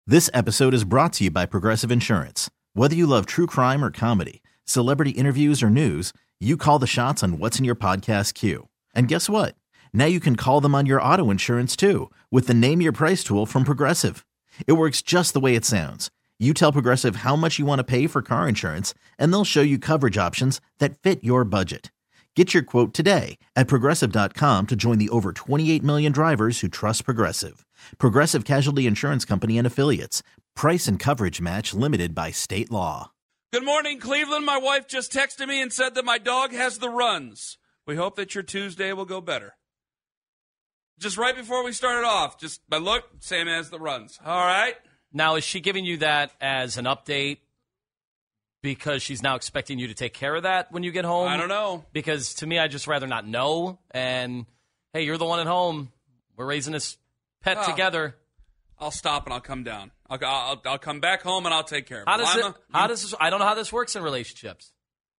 This episode is brought to you by Progressive Insurance. Whether you love true crime or comedy, celebrity interviews or news, you call the shots on what's in your podcast queue. And guess what? Now you can call them on your auto insurance too with the Name Your Price tool from Progressive. It works just the way it sounds. You tell Progressive how much you want to pay for car insurance, and they'll show you coverage options that fit your budget. Get your quote today at Progressive.com to join the over 28 million drivers who trust Progressive. Progressive Casualty Insurance Company and Affiliates. Price and coverage match limited by state law. Good morning, Cleveland. My wife just texted me and said that my dog has the runs. We hope that your Tuesday will go better. Just right before we started off, just by look, same as the runs. All right? Now, is she giving you that as an update because she's now expecting you to take care of that when you get home? I don't know. Because to me, I'd just rather not know. And, hey, you're the one at home. We're raising this pet together. I'll stop and I'll come down. I'll come back home and I'll take care of it. I don't know how this works in relationships.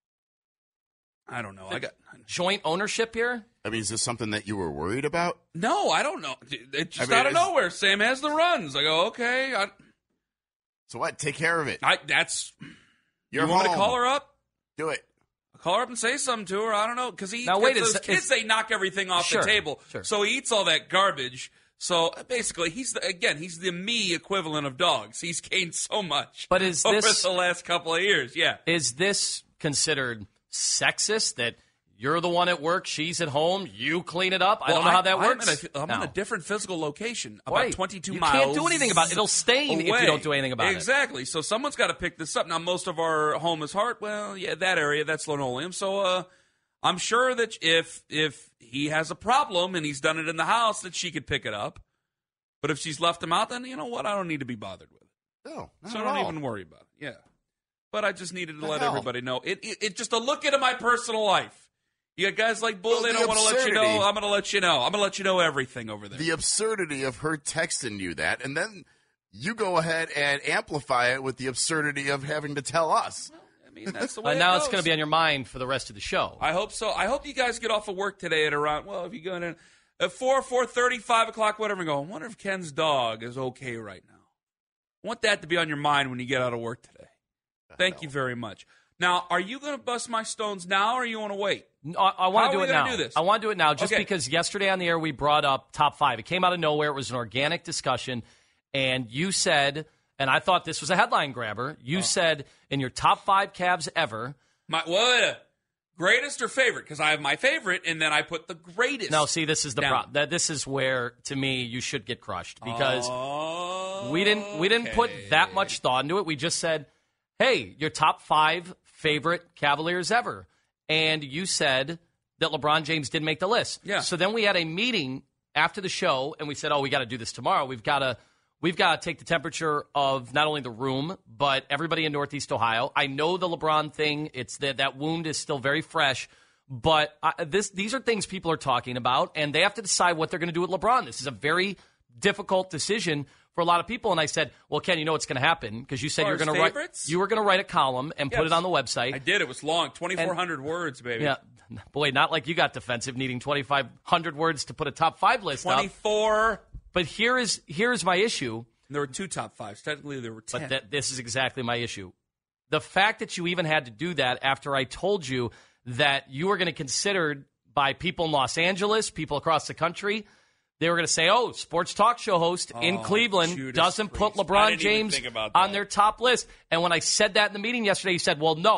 I don't know. Joint ownership here? I mean, is this something that you were worried about? No, I don't know. It's just out of nowhere. Sam has the runs. I go, okay. So what? Take care of it. You want me to call her up? Do it. I'll call her up and say something to her. I don't know. Because those kids, they knock everything off the table. Sure. So he eats all that garbage. So basically, he's the me equivalent of dogs. He's gained so much over the last couple of years. Yeah. Is this considered sexist that you're the one at work, she's at home, you clean it up? I don't know how that works. I'm in a different physical location, about 22 miles. You can't do anything about it. It'll stain if you don't do anything about it. Exactly. So someone's got to pick this up. Now, most of our home is hard. Well, yeah, that area, that's linoleum. So I'm sure that if he has a problem and he's done it in the house, that she could pick it up. But if she's left him out, then you know what? I don't need to be bothered with it. No, so I don't even worry about it. Yeah. But I just needed to let everybody know. It just a look into my personal life. You got guys like Bull, they don't want to let you know. I'm going to let you know. I'm going to let you know everything over there. The absurdity of her texting you that, and then you go ahead and amplify it with the absurdity of having to tell us. Well, I mean, that's the way now it goes. It's going to be on your mind for the rest of the show. I hope so. I hope you guys get off of work today at around, if you go in at 4, 4:30, 5 o'clock, whatever, and go, I wonder if Ken's dog is okay right now. I want that to be on your mind when you get out of work today. Thank you very much. Now, are you going to bust my stones now, or you want to wait? I want to do it now. Do this? I want to do it now just because yesterday on the air we brought up top 5. It came out of nowhere. It was an organic discussion. And you said, and I thought this was a headline grabber, you said in your top 5 Cavs ever. Greatest or favorite? Because I have my favorite, and then I put the greatest. No, see, this is the problem. This is where, to me, you should get crushed. Because we didn't put that much thought into it. We just said, hey, your top 5 favorite Cavaliers ever. And you said that LeBron James didn't make the list. Yeah. So then we had a meeting after the show, and we said, we got to do this tomorrow. We've got to take the temperature of not only the room, but everybody in Northeast Ohio. I know the LeBron thing. It's that wound is still very fresh. But these are things people are talking about, and they have to decide what they're going to do with LeBron. This is a very difficult decision for a lot of people. And I said, well, Ken, you know what's going to happen because you said you were going to write a column and put it on the website. I did. It was long, 2,400 words, baby. Yeah, boy, not like you got defensive, needing 2,500 words to put a top 5 list 24. Up. But here is my issue. There were 2 top 5s. Technically, there were 10. But this is exactly my issue. The fact that you even had to do that after I told you that you were going to consider by people in Los Angeles, people across the country. They were going to say, sports talk show host in Cleveland Judas doesn't put LeBron James on their top list. And when I said that in the meeting yesterday, he said, well, no.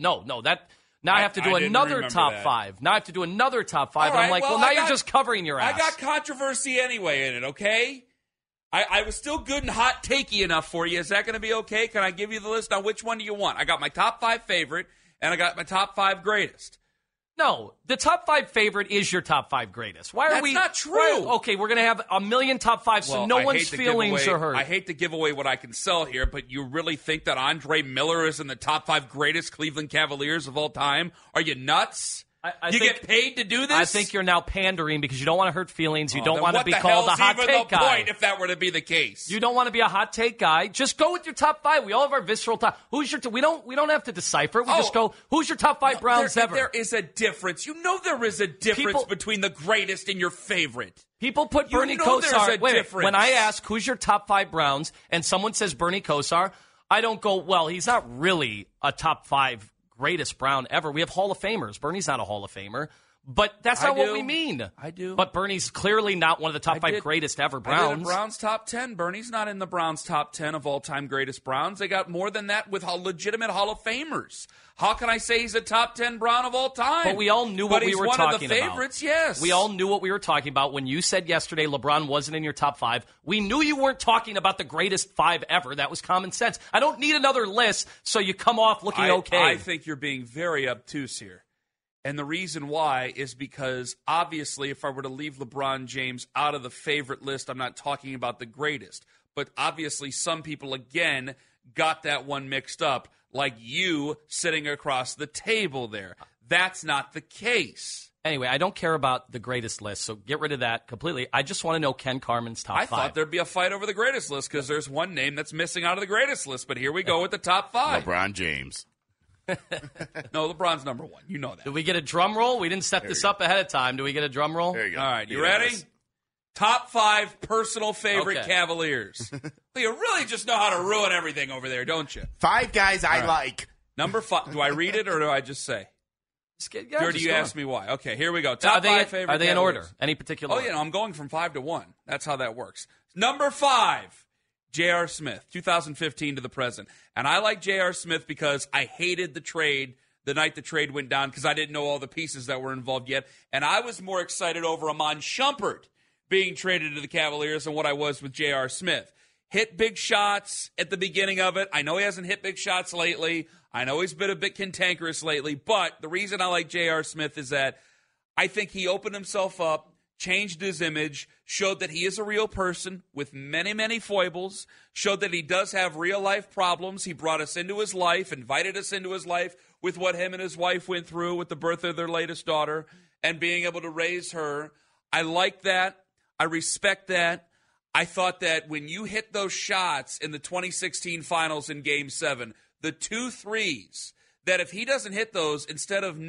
I have to do another top 5. Now I have to do another top 5. Right, and I'm like, now you're just covering your ass. I got controversy anyway in it, okay? I was still good and hot takey enough for you. Is that going to be okay? Can I give you the list? Now, which one do you want? I got my top 5 favorite, and I got my top 5 greatest. No, the top 5 favorite is your top 5 greatest. Why are we? That's not true. Okay, we're going to have a million top 5s, so no one's feelings are hurt. I hate to give away what I can sell here, but you really think that Andre Miller is in the top 5 greatest Cleveland Cavaliers of all time? Are you nuts? You get paid to do this? I think you're now pandering because you don't want to hurt feelings. You don't then want to what be the called a hell's hot even take the guy. point if that were to be the case? You don't want to be a hot take guy. Just go with your top 5. We all have our visceral top. Who's your? We don't have to decipher. We just go. Who's your top 5 Browns ever? There is a difference. You know there is a difference between the greatest and your favorite. People put Bernie Kosar. Wait, when I ask who's your top 5 Browns and someone says Bernie Kosar, I don't go, well, he's not really a top 5 greatest Brown ever. We have Hall of Famers. Bernie's not a Hall of Famer. But that's not what we mean. I do. But Bernie's clearly not one of the top 5 greatest ever Browns. I did a Browns top 10. Bernie's not in the Browns top 10 of all-time greatest Browns. They got more than that with legitimate Hall of Famers. How can I say he's a top 10 Brown of all time? But we all knew what we were talking about. But he's one of the favorites, yes. We all knew what we were talking about. When you said yesterday LeBron wasn't in your top 5, we knew you weren't talking about the greatest 5 ever. That was common sense. I don't need another list so you come off looking okay. I think you're being very obtuse here. And the reason why is because, obviously, if I were to leave LeBron James out of the favorite list, I'm not talking about the greatest. But obviously, some people, again, got that one mixed up, like you sitting across the table there. That's not the case. Anyway, I don't care about the greatest list, so get rid of that completely. I just want to know Ken Carman's top 5. I thought there'd be a fight over the greatest list because there's one name that's missing out of the greatest list. But here we go with the top 5. LeBron James. No, LeBron's number 1. You know that. Do we get a drum roll? We didn't set this up ahead of time. Do we get a drum roll? There you go. All right, you ready? Top 5 personal favorite Cavaliers. You really just know how to ruin everything over there, don't you? 5 guys I like. Number 5. Do I read it or do I just say? Or do you ask me why? Okay, here we go. Top 5 favorite Are they Cavaliers. in order? Any particular order? Oh, yeah, no, I'm going from 5 to 1. That's how that works. Number 5. J.R. Smith, 2015 to the present. And I like J.R. Smith because I hated the trade the night the trade went down because I didn't know all the pieces that were involved yet. And I was more excited over Amon Shumpert being traded to the Cavaliers than what I was with J.R. Smith. Hit big shots at the beginning of it. I know he hasn't hit big shots lately. I know he's been a bit cantankerous lately. But the reason I like J.R. Smith is that I think he opened himself up, changed his image, showed that he is a real person with many, many foibles, showed that he does have real-life problems. He brought us into his life, invited us into his life with what him and his wife went through with the birth of their latest daughter and being able to raise her. I like that. I respect that. I thought that when you hit those shots in the 2016 finals in Game 7, the 2 threes, that if he doesn't hit those, instead of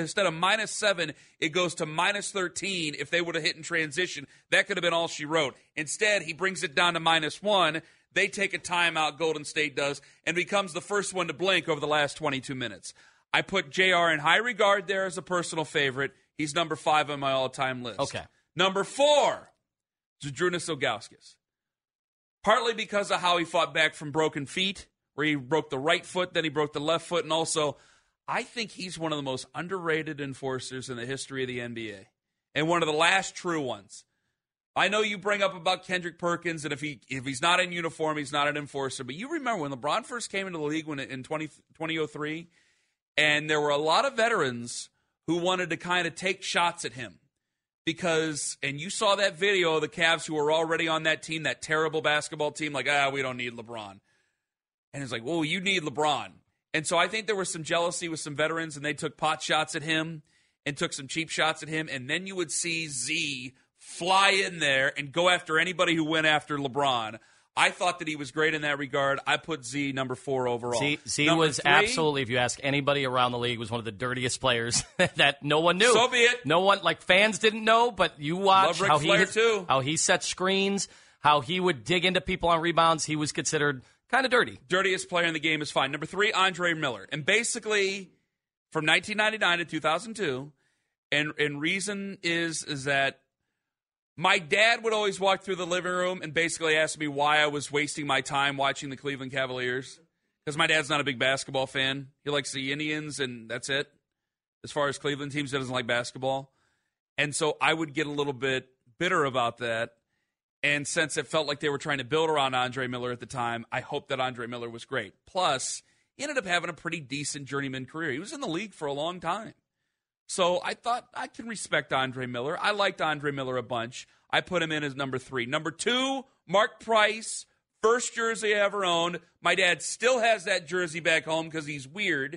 -7, it goes to -13 if they would have hit in transition. That could have been all she wrote. Instead, he brings it down to -1. They take a timeout, Golden State does, and becomes the first one to blink over the last 22 minutes. I put JR in high regard there as a personal favorite. He's number 5 on my all-time list. Okay. Number 4, Zydrunas Ilgauskas. Partly because of how he fought back from broken feet, where he broke the right foot, then he broke the left foot, and also I think he's one of the most underrated enforcers in the history of the NBA, and one of the last true ones. I know you bring up about Kendrick Perkins, and if he's not in uniform, he's not an enforcer, but you remember when LeBron first came into the league in 2003, and there were a lot of veterans who wanted to kind of take shots at him. Because, and you saw that video of the Cavs who were already on that team, that terrible basketball team, like, we don't need LeBron. And it's like, well, you need LeBron. And so I think there was some jealousy with some veterans, and they took pot shots at him and took some cheap shots at him. And then you would see Z fly in there and go after anybody who went after LeBron. I thought that he was great in that regard. I put Z number 4 overall. Z was 3, absolutely, if you ask anybody around the league, was one of the dirtiest players that no one knew. So be it. No one, like fans didn't know, but you watch how he set screens, how he would dig into people on rebounds. He was considered kind of dirty. Dirtiest player in the game is fine. Number 3, Andre Miller. And basically, from 1999 to 2002, and reason is that my dad would always walk through the living room and basically ask me why I was wasting my time watching the Cleveland Cavaliers. Because my dad's not a big basketball fan. He likes the Indians, and that's it. As far as Cleveland teams, he doesn't like basketball. And so I would get a little bit bitter about that. And since it felt like they were trying to build around Andre Miller at the time, I hoped that Andre Miller was great. Plus, he ended up having a pretty decent journeyman career. He was in the league for a long time. So I thought I can respect Andre Miller. I liked Andre Miller a bunch. I put him in as number 3. Number 2, Mark Price, first jersey I ever owned. My dad still has that jersey back home because he's weird.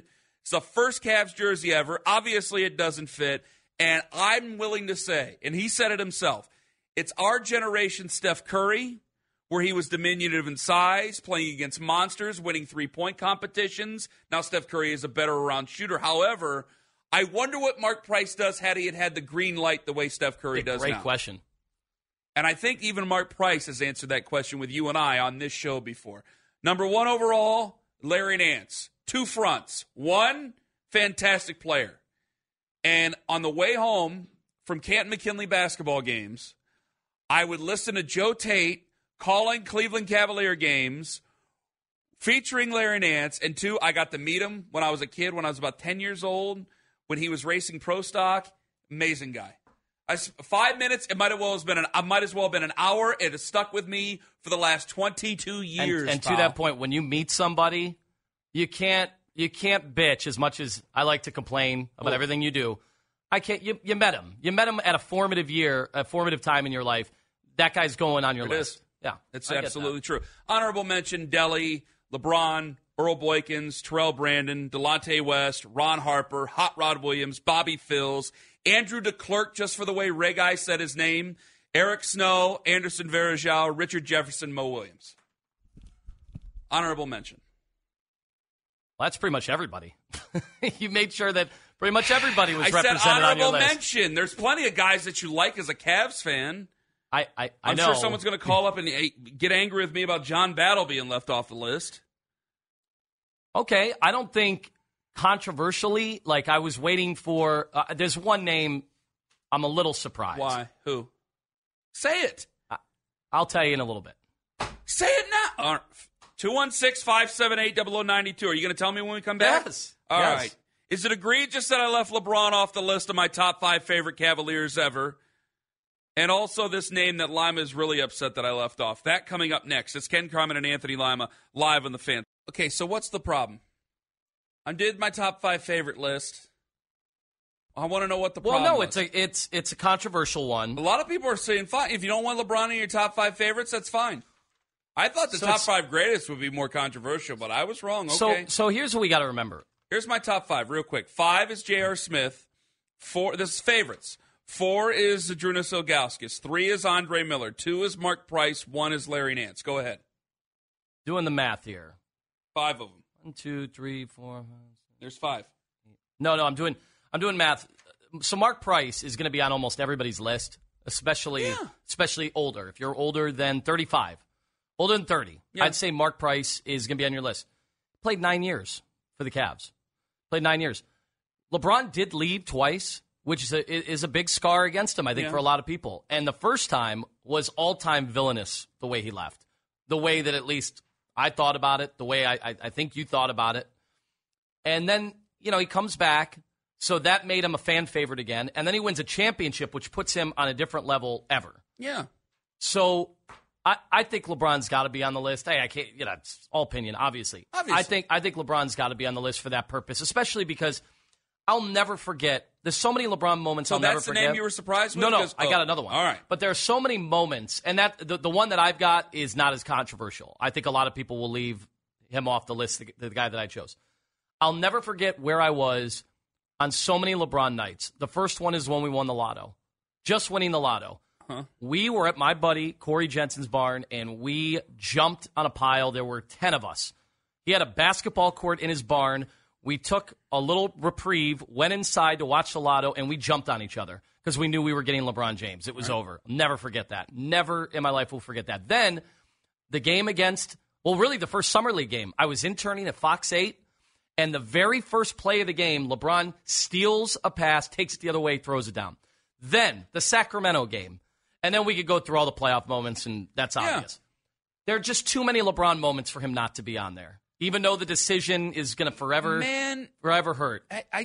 It's the first Cavs jersey ever. Obviously, it doesn't fit. And I'm willing to say, and he said it himself, it's our generation Steph Curry, where he was diminutive in size, playing against monsters, winning three-point competitions. Now Steph Curry is a better around shooter. However, I wonder what Mark Price does had he had the green light the way Steph Curry does now. Great question. And I think even Mark Price has answered that question with you and I on this show before. Number 1 overall, Larry Nance. 2 fronts. 1, fantastic player. And on the way home from Canton-McKinley basketball games, I would listen to Joe Tate calling Cleveland Cavalier games featuring Larry Nance. And 2, I got to meet him when I was a kid, when I was about 10 years old, when he was racing pro stock. Amazing guy. 5 minutes, it might as well have been an hour. It has stuck with me for the last 22 years. And to that point, when you meet somebody, you can't bitch as much as I like to complain about everything you do. I can't. You met him. You met him at a formative time in your life. That guy's going on your list. Is. Yeah, it's absolutely true. Honorable mention: Deli, LeBron, Earl Boykins, Terrell Brandon, Delonte West, Ron Harper, Hot Rod Williams, Bobby Phills, Andrew DeClercq, just for the way Ray Guy said his name, Eric Snow, Anderson Varejao, Richard Jefferson, Mo Williams. Honorable mention. Well, that's pretty much everybody. You made sure that pretty much everybody was represented on your list. I said honorable mention. There's plenty of guys that you like as a Cavs fan. I'm know. Sure someone's going to call up and get angry with me about John Battle being left off the list. Okay, I don't think controversially, like I was waiting for, there's one name I'm a little surprised. Why? Who? Say it. I'll tell you in a little bit. Say it now. 216-578-0092. Are you going to tell me when we come back? Yes. All right. Is it egregious that I left LeBron off the list of my top 5 favorite Cavaliers ever? And also this name that Lima is really upset that I left off. That coming up next. It's Ken Carman and Anthony Lima live on the Fan. Okay, so what's the problem? I did my top 5 favorite list. I want to know what the problem was. Well, no, it's a controversial one. A lot of people are saying, fine, if you don't want LeBron in your top 5 favorites, that's fine. I thought the top 5 greatest would be more controversial, but I was wrong. Okay. So here's what we got to remember. Here's my top 5 real quick. 5 is J.R. Smith. 4, this is favorites. 4 is Zydrunas Ilgauskas. 3 is Andre Miller. 2 is Mark Price. 1 is Larry Nance. Go ahead. Doing the math here. 5 of them. 1, 2, 3, 4. There's 5. No, I'm doing math. So Mark Price is going to be on almost everybody's list, especially older. If you're older than 35, older than 30, I'd say Mark Price is going to be on your list. Played 9 years for the Cavs. Played 9 years. LeBron did leave twice, which is a big scar against him, I think, for a lot of people. And the first time was all-time villainous, the way he left. The way that at least I thought about it, the way I think you thought about it. And then, he comes back, so that made him a fan favorite again. And then he wins a championship, which puts him on a different level ever. Yeah. So I think LeBron's got to be on the list. Hey, I can't, it's all opinion, obviously. I think LeBron's got to be on the list for that purpose, especially because I'll never forget. There's so many LeBron moments I'll never forget. So that's the name you were surprised with? No, I got another one. All right. But there are so many moments, and that the one that I've got is not as controversial. I think a lot of people will leave him off the list, the guy that I chose. I'll never forget where I was on so many LeBron nights. The first one is when we won the lotto. Just winning the lotto. Huh. We were at my buddy Corey Jensen's barn, and we jumped on a pile. There were 10 of us. He had a basketball court in his barn. We took a little reprieve, went inside to watch the lotto, and we jumped on each other because we knew we were getting LeBron James. It was over. I'll never forget that. Never in my life will forget that. Then the game against, really the first Summer League game. I was interning at Fox 8, and the very first play of the game, LeBron steals a pass, takes it the other way, throws it down. Then the Sacramento game. And then we could go through all the playoff moments, and that's obvious. There are just too many LeBron moments for him not to be on there. Even though the decision is going to forever hurt.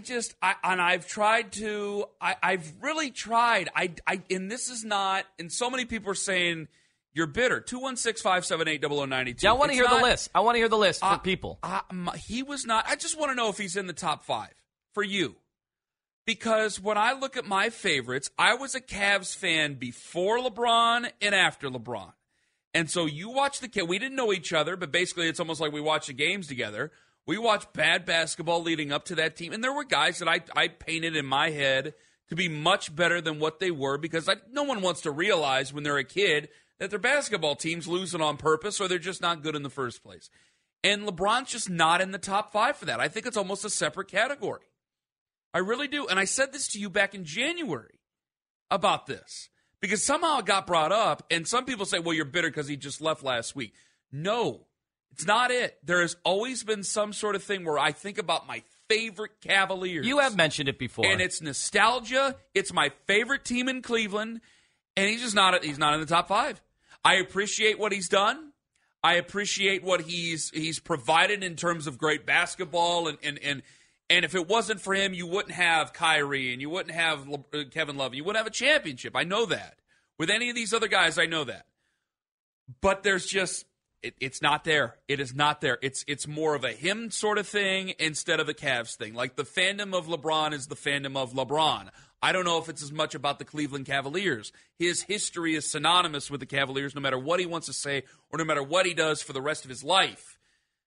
I've tried to, I've really tried. And this is not, and so many people are saying, you're bitter. 216-578-0092. Yeah, I want to hear the list. I want to hear the list for people. He was not, I just want to know if he's in the top 5 for you. Because when I look at my favorites, I was a Cavs fan before LeBron and after LeBron. And so you watch we didn't know each other, but basically it's almost like we watched the games together. We watched bad basketball leading up to that team, and there were guys that I painted in my head to be much better than what they were because no one wants to realize when they're a kid that their basketball team's losing on purpose or they're just not good in the first place. And LeBron's just not in the top 5 for that. I think it's almost a separate category. I really do. And I said this to you back in January about this because somehow it got brought up, and some people say, well, you're bitter because he just left last week. No, it's not it. There has always been some sort of thing where I think about my favorite Cavaliers. You have mentioned it before. And it's nostalgia. It's my favorite team in Cleveland, and he's not in the top 5. I appreciate what he's done. I appreciate what he's provided in terms of great basketball, and if it wasn't for him, you wouldn't have Kyrie and you wouldn't have Kevin Love. You wouldn't have a championship. I know that. With any of these other guys, I know that. But there's just it's not there. It is not there. It's more of a him sort of thing instead of a Cavs thing. Like the fandom of LeBron is the fandom of LeBron. I don't know if it's as much about the Cleveland Cavaliers. His history is synonymous with the Cavaliers no matter what he wants to say or no matter what he does for the rest of his life.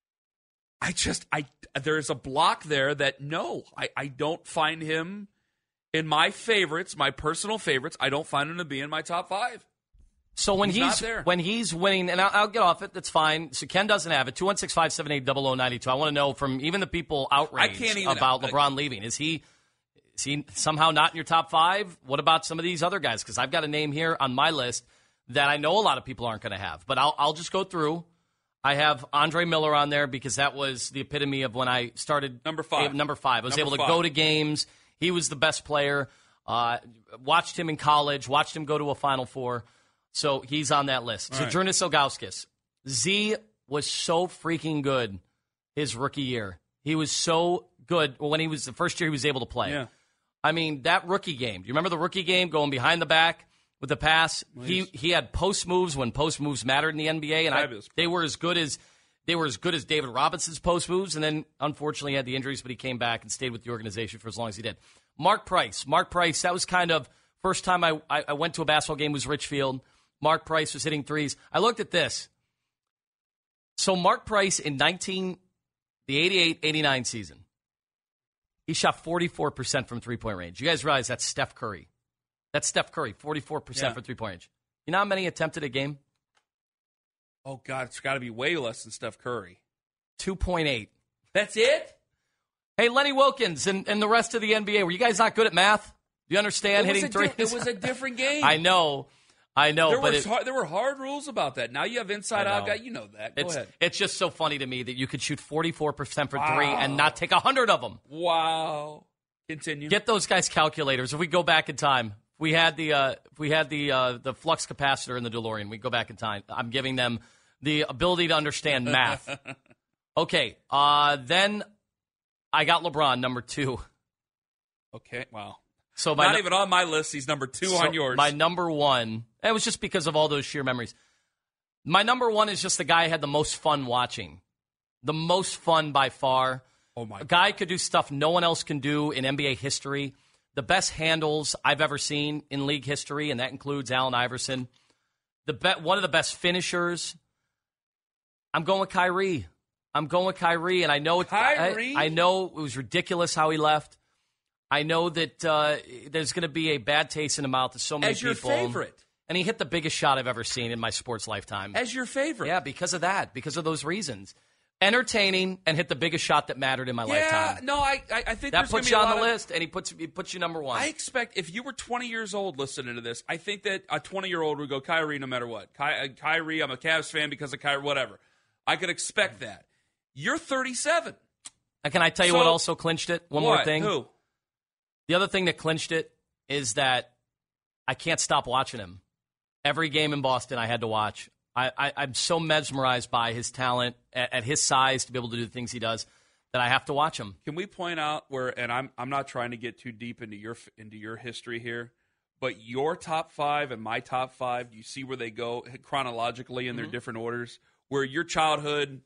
There's a block there that I don't find him in my favorites, my personal favorites. I don't find him to be in my top 5. So when he's winning, and I'll get off it, that's fine. So Ken doesn't have it. 216-578-0092. I want to know from even the people outraged about LeBron leaving. Is he somehow not in your top 5? What about some of these other guys? Because I've got a name here on my list that I know a lot of people aren't going to have. But I'll just go through. I have Andre Miller on there because that was the epitome of when I started. Number 5. I was able to go to games. He was the best player. Watched him in college. Watched him go to a Final Four. So he's on that list. Zydrunas Ilgauskas. Z was so freaking good his rookie year. He was so good when he was the first year he was able to play. Yeah. I mean, that rookie game. Do you remember the rookie game going behind the back with the pass? Nice. He had post moves when post moves mattered in the NBA, and they were as good as David Robinson's post moves. And then unfortunately he had the injuries, but he came back and stayed with the organization for as long as he did. Mark Price. That was kind of first time I went to a basketball game was Richfield. Mark Price was hitting threes. I looked at this. So Mark Price in the 88-89 season, he shot 44% from three-point range. You guys realize that's Steph Curry. That's Steph Curry, 44% from three-point range. You know how many attempted a game? Oh, God, it's got to be way less than Steph Curry. 2.8. That's it? Hey, Lenny Wilkins and the rest of the NBA, were you guys not good at math? Do you understand hitting threes? It was a different game. I know. There were hard rules about that. Now you have inside-out guy. You know that. Go ahead. It's just so funny to me that you could shoot 44% for three and not take 100 of them. Wow. Continue. Get those guys calculators. If we go back in time, if we had the flux capacitor in the DeLorean, we go back in time. I'm giving them the ability to understand math. Okay. Then I got LeBron, number 2. Okay. Wow. So not even on my list. He's number 2 on yours. My number 1, it was just because of all those sheer memories. My number 1 is just the guy I had the most fun watching. The most fun by far. Oh, my God. A guy could do stuff no one else can do in NBA history. The best handles I've ever seen in league history, and that includes Allen Iverson. One of the best finishers. I'm going with Kyrie. And I know I know it was ridiculous how he left. I know that there's going to be a bad taste in the mouth of so many people. As your favorite. And he hit the biggest shot I've ever seen in my sports lifetime. As your favorite. Yeah, because of that. Because of those reasons. Entertaining and hit the biggest shot that mattered in my lifetime. Yeah, no, I think that puts you on the list, and he puts you number 1. I expect if you were 20 years old listening to this, I think that a 20-year-old would go Kyrie no matter what. Kyrie, I'm a Cavs fan because of Kyrie, whatever. I could expect that. You're 37. And can I tell you what also clinched it? One more thing. Who? The other thing that clinched it is that I can't stop watching him. Every game in Boston I had to watch. I'm so mesmerized by his talent at his size to be able to do the things he does that I have to watch him. Can we point out and I'm not trying to get too deep into your history here, but your top 5 and my top 5, do you see where they go chronologically in their different orders? Where your childhood,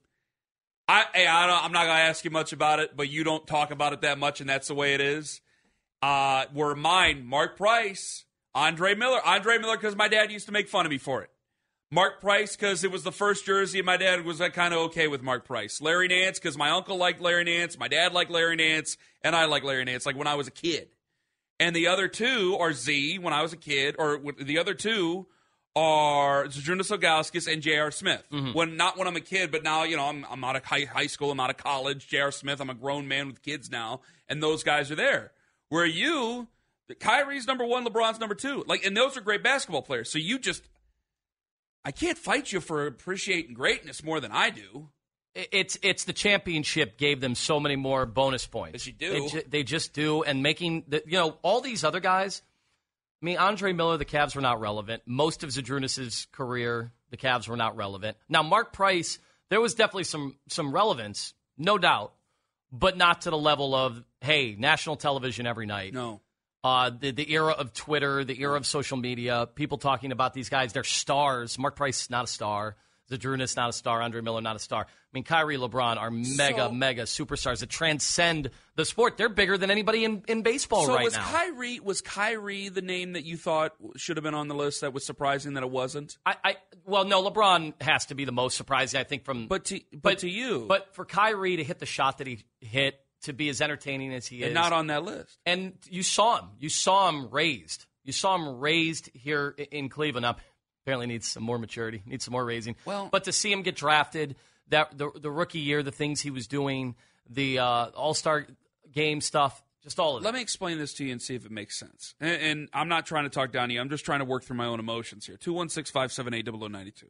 I'm not going to ask you much about it, but you don't talk about it that much, and that's the way it is. Were mine, Mark Price, Andre Miller because my dad used to make fun of me for it. Mark Price, because it was the first jersey, and my dad was kind of okay with Mark Price. Larry Nance, because my uncle liked Larry Nance, my dad liked Larry Nance, and I liked Larry Nance, like when I was a kid. And the other two are Z, when I was a kid, or the other two are Zydrunas Ilgauskas and J.R. Smith. Not when I'm a kid, but now, I'm out of high school, I'm out of college. J.R. Smith, I'm a grown man with kids now, and those guys are there. Where Kyrie's number one, LeBron's number two. And those are great basketball players. So I can't fight you for appreciating greatness more than I do. It's the championship gave them so many more bonus points. Yes, you do. They just do. And making, all these other guys, Andre Miller, the Cavs were not relevant. Most of Zydrunas' career, the Cavs were not relevant. Now, Mark Price, there was definitely some relevance, no doubt, but not to the level of, hey, national television every night. No. The era of Twitter, the era of social media, people talking about these guys, they're stars. Mark Price, not a star. Zydrunas, not a star. Andre Miller, not a star. Kyrie, LeBron are mega superstars that transcend the sport. They're bigger than anybody in baseball right now. Was Kyrie the name that you thought should have been on the list that was surprising that it wasn't? Well, no, LeBron has to be the most surprising, I think, But to you. But for Kyrie to hit the shot that he hit, to be as entertaining as he is. And not on that list. And you saw him. You saw him raised. You saw him raised here in Cleveland. Now, apparently needs some more maturity, needs some more raising. But to see him get drafted, the rookie year, the things he was doing, the All-Star game stuff, just all of it. Let me explain this to you and see if it makes sense. And I'm not trying to talk down to you. I'm just trying to work through my own emotions here. 216-578-0092.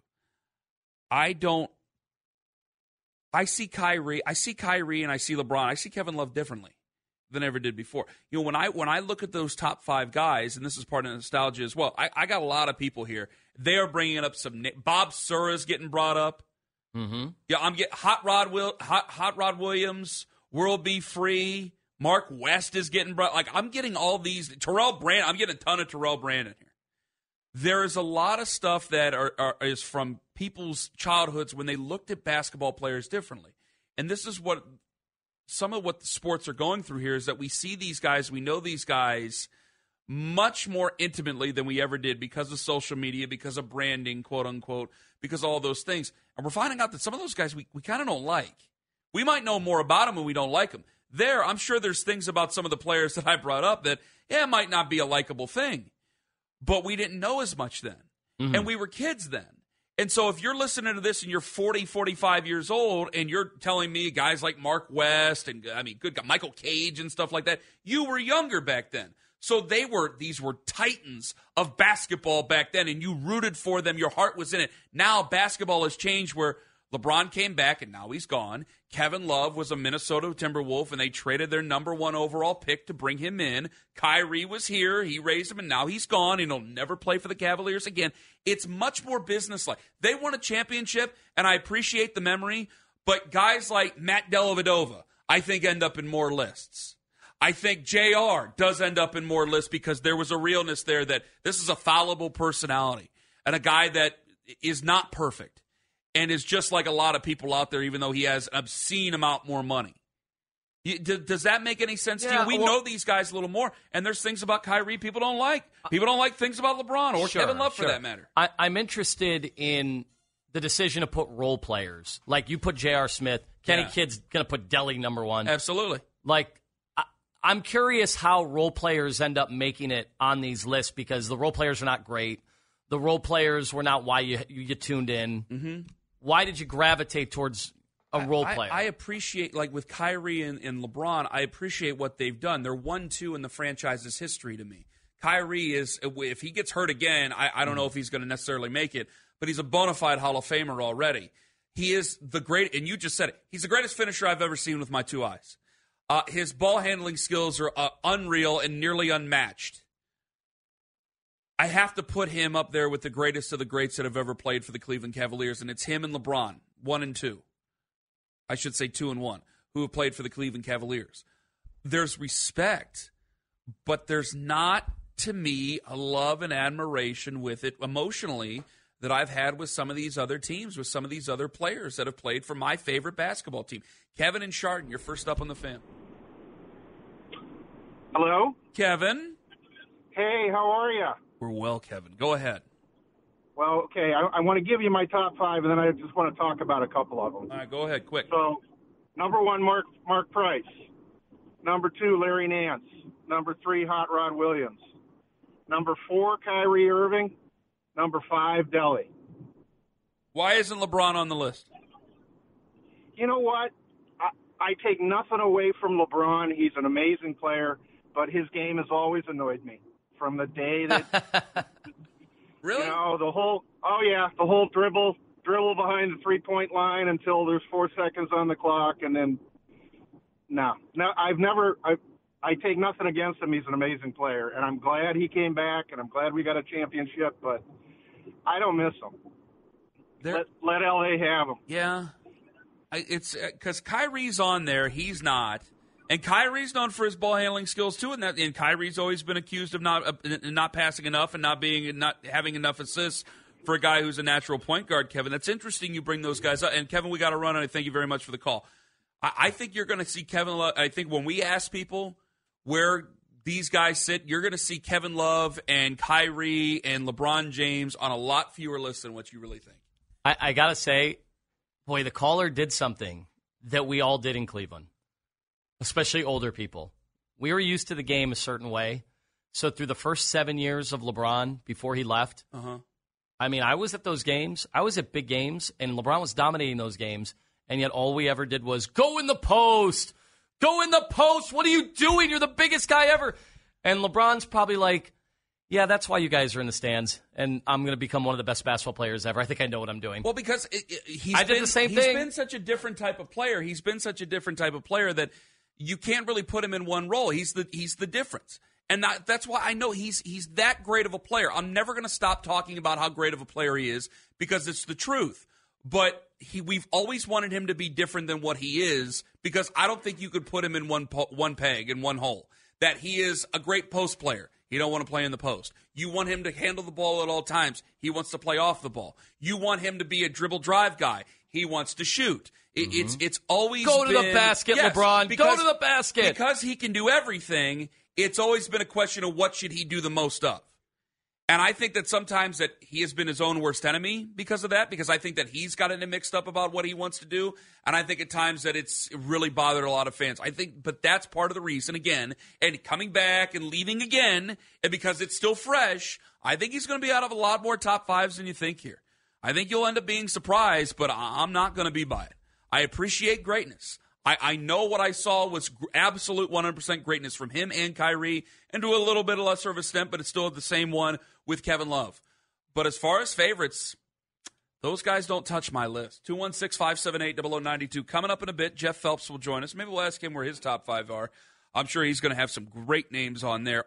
I see Kyrie and I see LeBron. I see Kevin Love differently than I ever did before. When I look at those top five guys, and this is part of nostalgia as well, I got a lot of people here. They are bringing up some Bob Sura's getting brought up. Mm-hmm. Yeah, I'm getting Hot Rod Williams, World Be Free, Mark West is getting brought. I'm getting all these. Terrell Brandon. I'm getting a ton of Terrell Brandon here. There is a lot of stuff that is from people's childhoods when they looked at basketball players differently. And this is some of what the sports are going through here is that we see these guys, we know these guys much more intimately than we ever did because of social media, because of branding, quote unquote, because of all those things. And we're finding out that some of those guys we kind of don't like. We might know more about them and we don't like them. I'm sure there's things about some of the players that I brought up that, might not be a likable thing. But we didn't know as much then. Mm-hmm. And we were kids then. And so if you're listening to this and you're 40, 45 years old and you're telling me guys like Mark West and, good guy, Michael Cage and stuff like that, you were younger back then. So these were titans of basketball back then, and you rooted for them. Your heart was in it. Now basketball has changed where LeBron came back, and now he's gone. Kevin Love was a Minnesota Timberwolf, and they traded their number one overall pick to bring him in. Kyrie was here. He raised him, and now he's gone, and he'll never play for the Cavaliers again. It's much more businesslike. They won a championship, and I appreciate the memory, but guys like Matt Dellavedova, I think, end up in more lists. I think JR does end up in more lists because there was a realness there that this is a fallible personality and a guy that is not perfect. And is just like a lot of people out there, even though he has an obscene amount more money. Does that make any sense to you? We know these guys a little more, and there's things about Kyrie people don't like. People don't like things about LeBron or Kevin Love for that matter. I'm interested in the decision to put role players. Like you put J.R. Smith. Kenny Kidd's going to put Delly number one. Absolutely. I'm curious how role players end up making it on these lists because the role players are not great. The role players were not why you tuned in. Mm-hmm. Why did you gravitate towards a role player? I appreciate, with Kyrie and LeBron, I appreciate what they've done. They're 1-2 in the franchise's history to me. Kyrie is, if he gets hurt again, I don't know if he's going to necessarily make it, but he's a bona fide Hall of Famer already. He is the great, and you just said it, he's the greatest finisher I've ever seen with my two eyes. His ball handling skills are unreal and nearly unmatched. I have to put him up there with the greatest of the greats that have ever played for the Cleveland Cavaliers, and it's him and LeBron, 1 and 2. I should say 2 and 1, who have played for the Cleveland Cavaliers. There's respect, but there's not, to me, a love and admiration with it emotionally that I've had with some of these other teams, with some of these other players that have played for my favorite basketball team. Kevin and Chardon, you're first up on the fan. Hello? Kevin? Hey, how are you? We're well, Kevin. Go ahead. Well, okay, I want to give you my top 5, and then I just want to talk about a couple of them. All right, go ahead, quick. So, number 1, Mark Price. Number 2, Larry Nance. Number 3, Hot Rod Williams. Number 4, Kyrie Irving. Number 5, Delly. Why isn't LeBron on the list? You know what? I take nothing away from LeBron. He's an amazing player, but his game has always annoyed me from the day that Really? you know, the whole dribble behind the 3-point line until there's 4 seconds on the clock, and then no, I take nothing against him. He's an amazing player, and I'm glad he came back, and I'm glad we got a championship, but I don't miss him. Let LA have him. Yeah. It's because Kyrie's on there. He's not. And Kyrie's known for his ball handling skills, too. And Kyrie's always been accused of not passing enough and not having enough assists for a guy who's a natural point guard, Kevin. That's interesting you bring those guys up. And, Kevin, we got to run, and I thank you very much for the call. I think you're going to see Kevin Love. I think when we ask people where these guys sit, you're going to see Kevin Love and Kyrie and LeBron James on a lot fewer lists than what you really think. I got to say, boy, the caller did something that we all did in Cleveland, especially older people. We were used to the game a certain way. So through the first 7 years of LeBron before he left, I mean, I was at those games. I was at big games, and LeBron was dominating those games, and yet all we ever did was go in the post. Go in the post. What are you doing? You're the biggest guy ever. And LeBron's probably like, yeah, that's why you guys are in the stands, and I'm going to become one of the best basketball players ever. I think I know what I'm doing. Well, because he's been such a different type of player. He's been such a different type of player that you can't really put him in one role. He's the difference. And that's why I know he's that great of a player. I'm never going to stop talking about how great of a player he is because it's the truth. But we've always wanted him to be different than what he is because I don't think you could put him in one peg, in one hole. That he is a great post player. He don't want to play in the post. You want him to handle the ball at all times. He wants to play off the ball. You want him to be a dribble drive guy. He wants to shoot. It's always go to the basket, yes, LeBron. Go to the basket. Because he can do everything, it's always been a question of what should he do the most of. And I think that sometimes that he has been his own worst enemy because of that, because I think that he's gotten it mixed up about what he wants to do. And I think at times that it's really bothered a lot of fans. But that's part of the reason, again, and coming back and leaving again, and because it's still fresh, I think he's going to be out of a lot more top 5s than you think here. I think you'll end up being surprised, but I'm not going to be by it. I appreciate greatness. I know what I saw was absolute 100% greatness from him and Kyrie, and to a little bit lesser of a extent, but it's still the same one with Kevin Love. But as far as favorites, those guys don't touch my list. 216-578-0092. Coming up in a bit, Jeff Phelps will join us. Maybe we'll ask him where his top 5 are. I'm sure he's going to have some great names on there.